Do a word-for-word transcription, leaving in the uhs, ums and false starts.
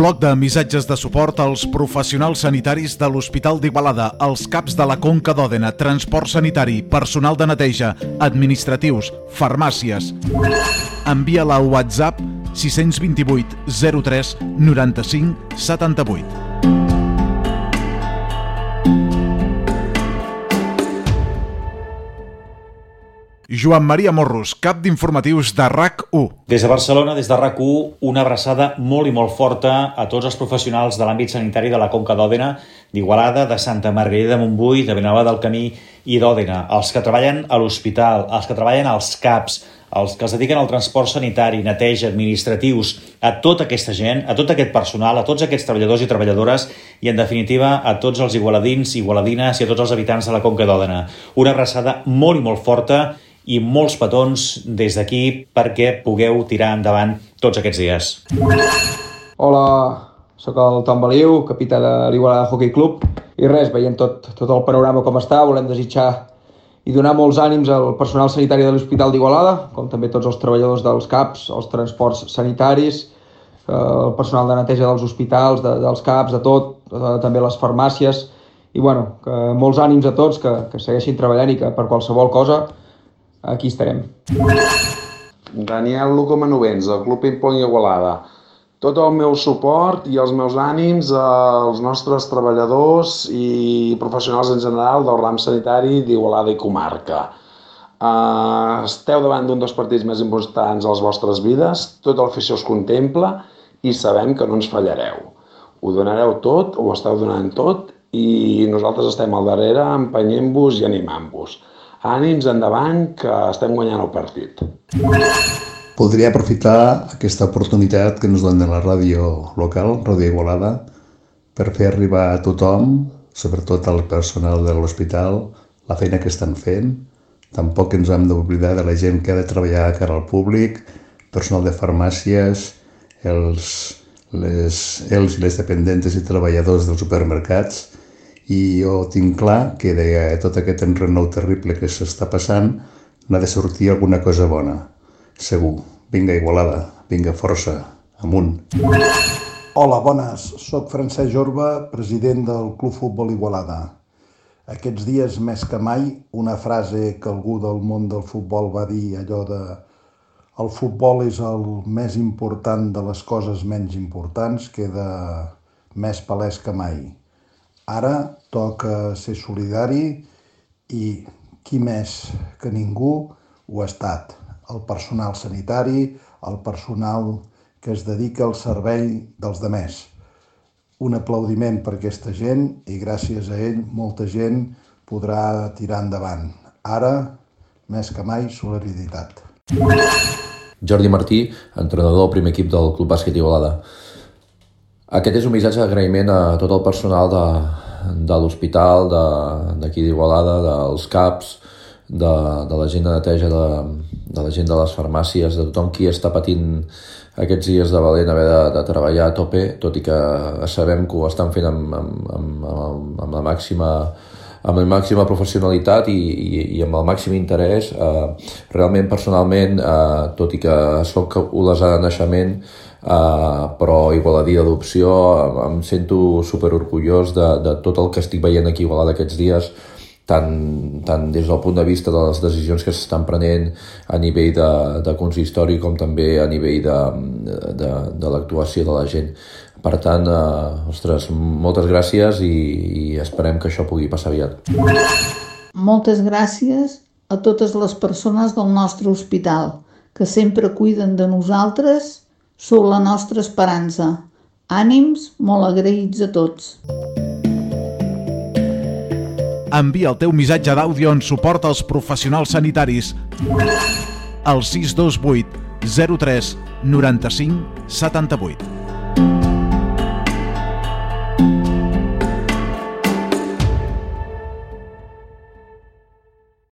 Bloc de missatges de suport als professionals sanitaris de l'Hospital d'Igualada, als CAPs de la Conca d'Òdena, transport sanitari, personal de neteja, administratius, farmàcies. Envia-la a WhatsApp sis dos vuit zero tres noranta-cinc setanta-vuit. Joan Maria Morros, cap d'informatius de RAC u. Des de Barcelona, des de RAC u, una abraçada molt i molt forta a tots els professionals de l'àmbit sanitari de la Conca d'Òdena, d'Igualada, de Santa Margarida de Montbui, de Vilanova del Camí i d'Òdena. Els que treballen a l'hospital, els que treballen als CAPs, els que es dediquen al transport sanitari, neteja, administratius, a tota aquesta gent, a tot aquest personal, a tots aquests treballadors i treballadores i, en definitiva, a tots els igualadins, igualadines i a tots els habitants de la Conca d'Òdena. Una abraçada molt i molt forta i molts petons des d'aquí perquè pugueu tirar endavant tots aquests dies. Hola, sóc el Tom Baliu, capità de l'Igualada Hockey Club, i res, veient tot, tot el panorama com està, volem desitjar i donar molts ànims al personal sanitari de l'Hospital d'Igualada, com també tots els treballadors dels CAPs, els transports sanitaris, el personal de neteja dels hospitals, de, dels CAPs, de tot, de, també les farmàcies, i bueno, que molts ànims a tots, que, que segueixin treballant i que per qualsevol cosa aquí estarem. Daniel Luco Manovens, del Club Ping-Pong Igualada. Tot el meu suport i els meus ànims als nostres treballadors i professionals en general del ram sanitari d'Igualada i comarca. Uh, esteu davant d'un dels partits més importants a les vostres vides, tota l'afició us contempla i sabem que no ens fallareu. Ho donareu tot, ho esteu donant tot i nosaltres estem al darrere empenyent-vos i animant-vos. Ànims endavant, que estem guanyant el partit. Voldria aprofitar aquesta oportunitat que ens dona la ràdio local, Ràdio Igualada, per fer arribar a tothom, sobretot al personal de l'hospital, la feina que estan fent. Tampoc ens hem d'oblidar de la gent que ha de treballar a cara al públic, personal de farmàcies, els, les, els i les dependentes i treballadors dels supermercats. I jo tinc clar que de tot aquest enrenou terrible que s'està passant n'ha de sortir alguna cosa bona, segur. Vinga, Igualada, vinga, força, amunt. Hola, bones. Soc Francesc Jorba, president del Club Futbol Igualada. Aquests dies, més que mai, una frase que algú del món del futbol va dir, allò de el futbol és el més important de les coses menys importants, queda més palès que mai. Ara toca ser solidari i qui més que ningú ho ha estat. El personal sanitari, el personal que es dedica al servei dels demés. Un aplaudiment per aquesta gent i gràcies a ell molta gent podrà tirar endavant. Ara, més que mai, solidaritat. Jordi Martí, entrenador del primer equip del Club Bàsquet Igualada. Aquest és un missatge d'agraïment a tot el personal de, de l'hospital, d'aquí d'Igualada, dels CAPs, de, de la gent de neteja, de, de la gent de les farmàcies, de tothom qui està patint aquests dies de valent haver de, de treballar a tope, tot i que sabem que ho estan fent amb, amb, amb, amb la màxima amb la màxima professionalitat i, i, i amb el màxim interès. Eh, realment, personalment, eh, tot i que soc olesà de naixement, eh, però igualadí d'adopció, em sento superorgullós de, de tot el que estic veient aquí a Igualada aquests dies, tant, tant des del punt de vista de les decisions que s'estan prenent a nivell de, de consistori com també a nivell de, de, de l'actuació de la gent. Per tant, eh, ostres, moltes gràcies i, i esperem que això pugui passar aviat. Moltes gràcies a totes les persones del nostre hospital que sempre cuiden de nosaltres, sou la nostra esperança. Ànims, molt agraïts a tots. Envia el teu missatge d'àudio en suport als professionals sanitaris al sis dos vuit zero tres noranta-cinc setanta-vuit.